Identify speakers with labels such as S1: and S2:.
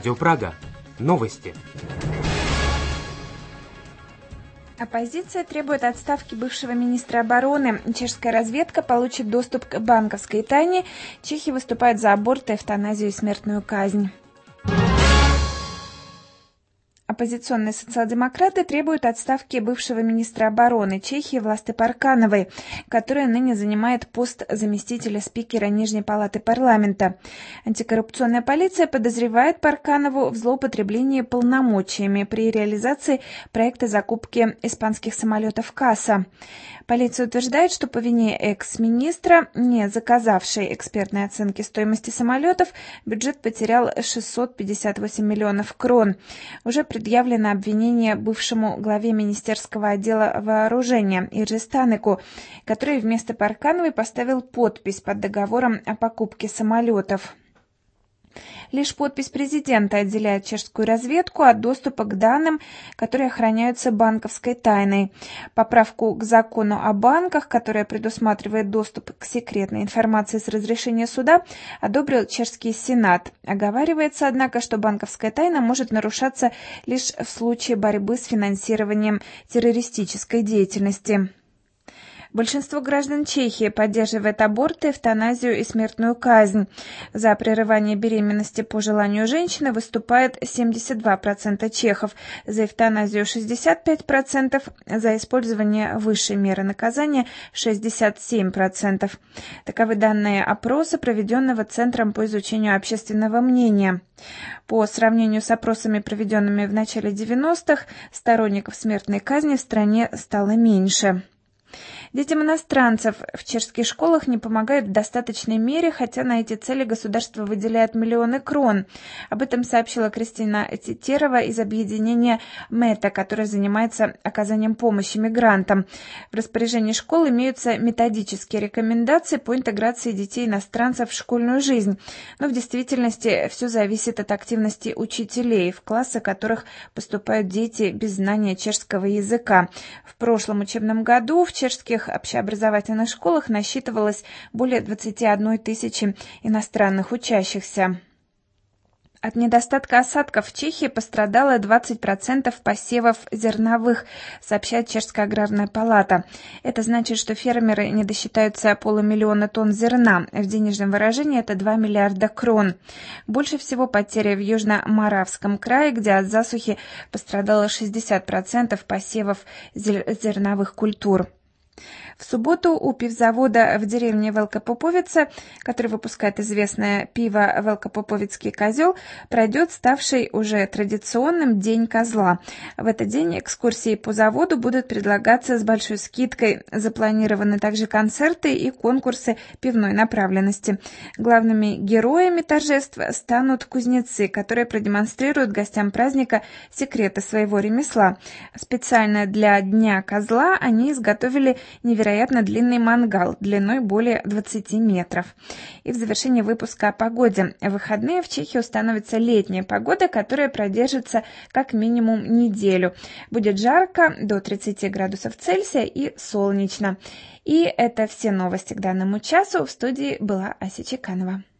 S1: Радио Прага. Новости.
S2: Оппозиция требует отставки бывшего министра обороны. Чешская разведка получит доступ к банковской тайне. Чехи выступают за аборт, эвтаназию и смертную казнь. Оппозиционные социал-демократы требуют отставки бывшего министра обороны Чехии Власты Паркановой, которая ныне занимает пост заместителя спикера Нижней палаты парламента. Антикоррупционная полиция подозревает Парканову в злоупотреблении полномочиями при реализации проекта закупки испанских самолетов «Каса». Полиция утверждает, что по вине экс-министра, не заказавшей экспертной оценки стоимости самолетов, бюджет потерял 658 миллионов крон. Уже предъявлено обвинение бывшему главе Министерского отдела вооружения Иржи Станеку, который вместо Паркановой поставил подпись под договором о покупке самолетов. Лишь подпись президента отделяет чешскую разведку от доступа к данным, которые охраняются банковской тайной. Поправку к закону о банках, которая предусматривает доступ к секретной информации с разрешения суда, одобрил чешский Сенат. Оговаривается, однако, что банковская тайна может нарушаться лишь в случае борьбы с финансированием террористической деятельности. Большинство граждан Чехии поддерживает аборт, эвтаназию и смертную казнь. За прерывание беременности по желанию женщины выступает 72% чехов, за эвтаназию 65%, за использование высшей меры наказания 67%. Таковы данные опроса, проведенного Центром по изучению общественного мнения. По сравнению с опросами, проведенными в начале 90-х, сторонников смертной казни в стране стало меньше. Детям иностранцев в чешских школах не помогают в достаточной мере, хотя на эти цели государство выделяет миллионы крон. Об этом сообщила Кристина Тетерова из объединения МЭТА, которое занимается оказанием помощи мигрантам. В распоряжении школ имеются методические рекомендации по интеграции детей иностранцев в школьную жизнь. Но в действительности все зависит от активности учителей, в классы которых поступают дети без знания чешского языка. В прошлом учебном году в чешских общеобразовательных школах насчитывалось более 21 тысячи иностранных учащихся. От недостатка осадков в Чехии пострадало 20% посевов зерновых, сообщает Чешская аграрная палата. Это значит, что фермеры не досчитаются 500 000 тонн зерна. В денежном выражении это 2 миллиарда крон. Больше всего потери в Южно-Моравском крае, где от засухи пострадало 60% посевов зерновых культур. В субботу у пивзавода в деревне Велкопоповица, который выпускает известное пиво «Велкопоповицкий козел», пройдет ставший уже традиционным День козла. В этот день экскурсии по заводу будут предлагаться с большой скидкой. Запланированы также концерты и конкурсы пивной направленности. Главными героями торжеств станут кузнецы, которые продемонстрируют гостям праздника секреты своего ремесла. Специально для Дня козла они изготовили невероятно длинный мангал длиной более 20 метров. И в завершении выпуска о погоде. В выходные в Чехии установится летняя погода, которая продержится как минимум неделю. Будет жарко, до 30 градусов Цельсия и солнечно. И это все новости к данному часу. В студии была Ася Чеканова.